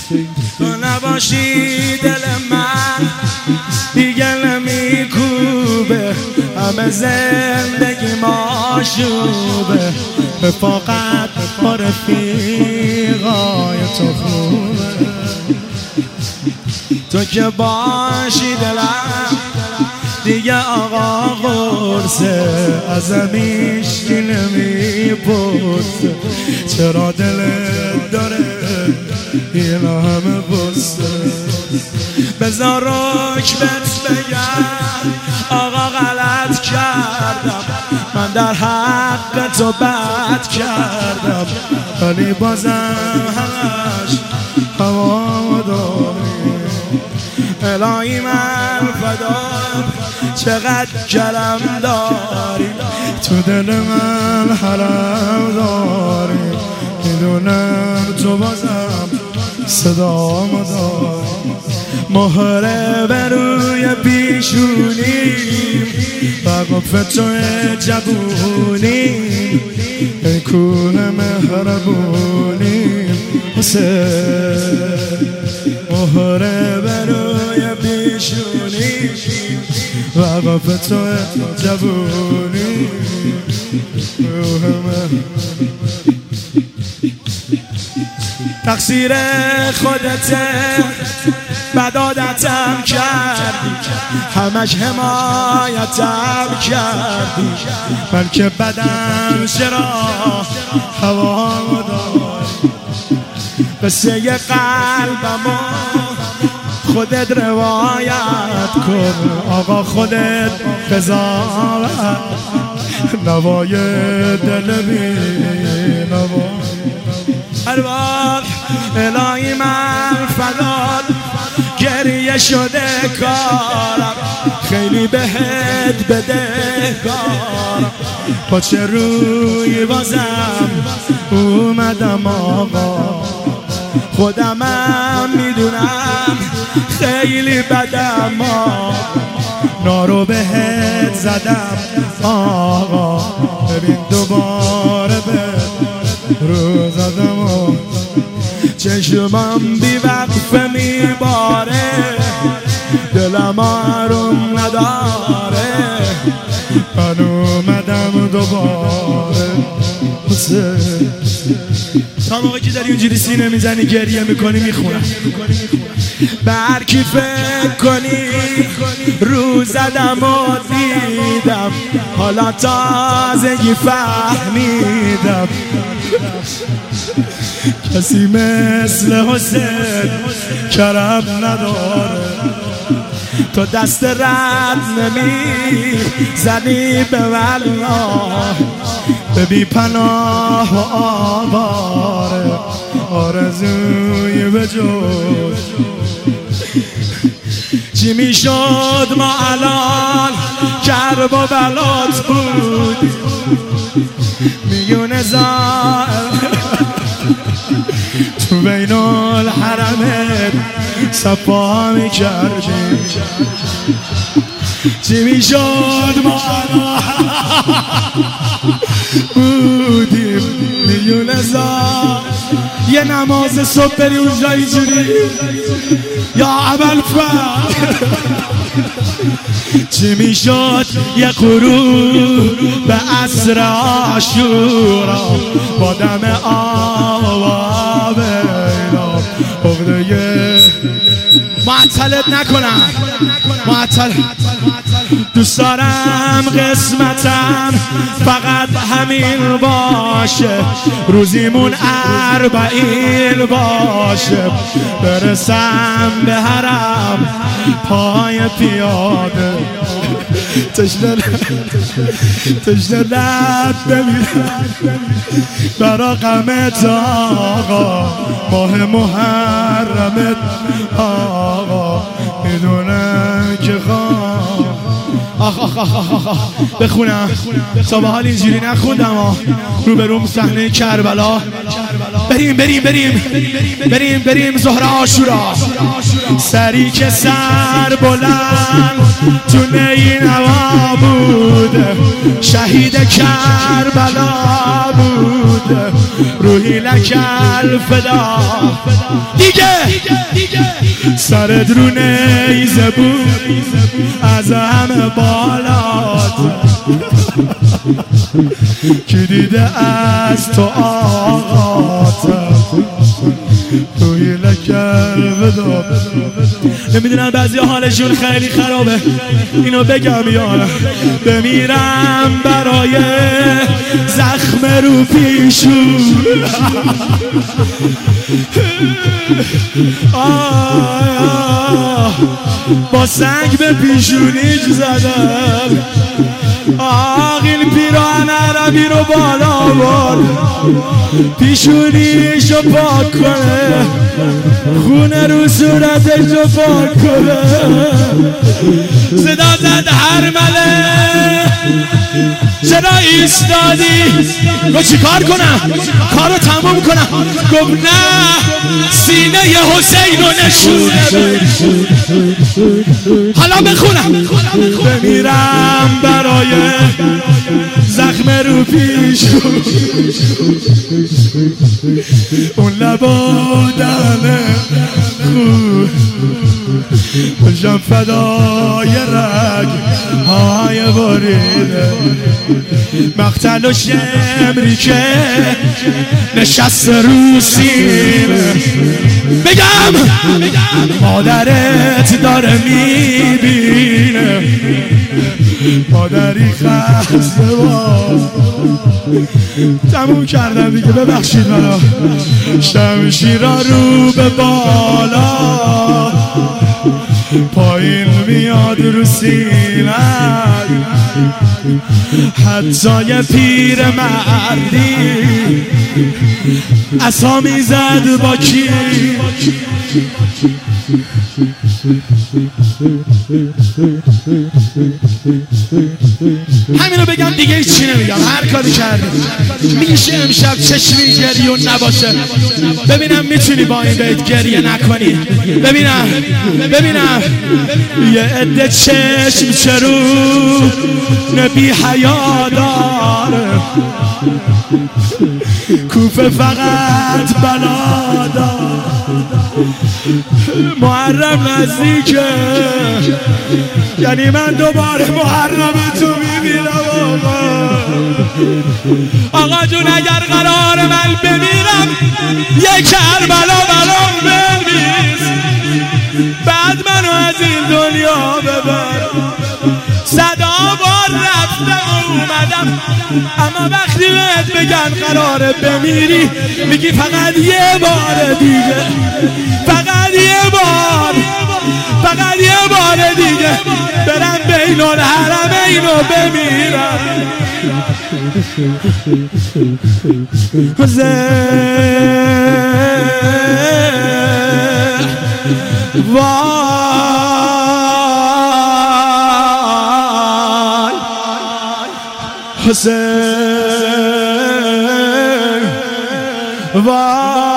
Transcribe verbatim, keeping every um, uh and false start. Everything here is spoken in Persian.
تو نباشی دل من دیگه نمیکوبه، همه زندگی ماشوبه، رفاقت با رفیقای تو خوبه. تو که باشی دلم دیگه آقا قرصه، ازم هیچکی نمیپرسه چرا دلت داره این همه بسته. بذار رکبت بگم آقا غلط کردم، من در حق تو بد کردم، ولی بازم همش هوا داری. الهی من فدام چقدر کرم داری، تو دل من حرم داری، میدونم تو بازم صدام داری. مهره به روی پیشونیم و قفل توی جبونیم، ای کوه مهربونیم حسین. مهره به روی پیشونیم و قفل توی جبونیم، تقصیر خودته بد عادتم کردی، همش حمایتم کردی، من که بدم چرا هوا داری. قصه قلبمو خودت روایت کن آقا، خودت قضاوت، نوای دل بی نوا. هر وقت الهی من فدات گریه شده کارم، خیلی بهت بده کارم، با چه روی بازم اومدم آقا. خودمم میدونم خیلی بدم آقا، نارو بهت زدم آقا، ببین دوباره به رو زدم آقا. چشمم بی وقفه میباره، دلم آروم نداره، من اومدم دوباره حسین. تا موقعی که داری اونجوری سینه میزنی گریه میکنی میخونم، بر کی فکر کنی رو زدم و دیدم، حالا تازگی فهمیدم کسی مثل حسین کرم نداره. تو دست رد نمی زنی به والله، به بی پناه و آواره، آرزوی به جز چی میشد ما الان کرب و بلات بود، میون زائر تو بین الحرمت صفا میکردی، چی میشد ما بودیم میون زار. یه نماز صبح بری اونجا اینجوری یا اول فرد چی میشد یه غروب به عصر عاشورا، با دم آب اینا اغده معطلت نکنم، معطل دوست دارم قسمتم فقط همین باشه، روزیمون اربعین باشه، برسم به حرم پای پیاده، تشنه تشنه لب بمیرم برا غمت آقا، ماه محرمت آقا، میدونم که خواه آخ آخ آخ آخ آخ بخونم تا به حال اینجوری نخوندم آه. رو بروم صحنه کربلا، بریم بریم بریم بریم بریم زهره عاشورا، سری که سر بلند تو نینوا بود، شهید کربلا بود، مرده روحی لکل فدا دیگه سرت رو نیزه بود از همه بالات کی دیده از تو آقات روحی لکل فدا. نمیدونم بعضی حالشون خیلی خرابه اینو بگم یارم بمیرم برای زخم رو پیشون با سنگ به پیشونیش زدم آق این پیران عربی رو بالا برد پیشونیش رو پاک کنه خونه رو صورتش رو پاک کنه صدا زد هرمله چرا ایستادی؟ رو چی کار کنم؟ کارو تموم کنم گفت نه سینه حسین رو نشونه حالا بخونم بمیرم برای زخم رو پیشون اون لبادن خود باشم فدای رگ های باریده مقتل و شمری که نشست رو سینه بگم مادرت داره میبینه مادری خسته باز تموم کردم دیگه ببخشید منو شمشیرا رو به بالا پایین میاد رو سینه حتی یه پیر مردی عصا میزد با کی همینو بگم دیگه چی نمیگم هر کاری کردی میشه امشب چشمی گریه و نباشه ببینم میتونی با این بیت گریه نکنی ببینم ببینم یه عده چشم چرو نبی حیا داره کوفه فقط بلا داره محرم نزدیکه یعنی من دوباره محرم تو میبینم آقا آقا جون اگر قرار من بمیرم یک کربلا برام بمیز بعد منو از این دنیا ببر صدا بار رفتم و اومدم اما وقتی بهت بگن قراره بمیری میگی فقط یه بار دیگه فقط یه بار فقط یه بار دیگه برم بین الحرمین و بمیرم وای حسین وای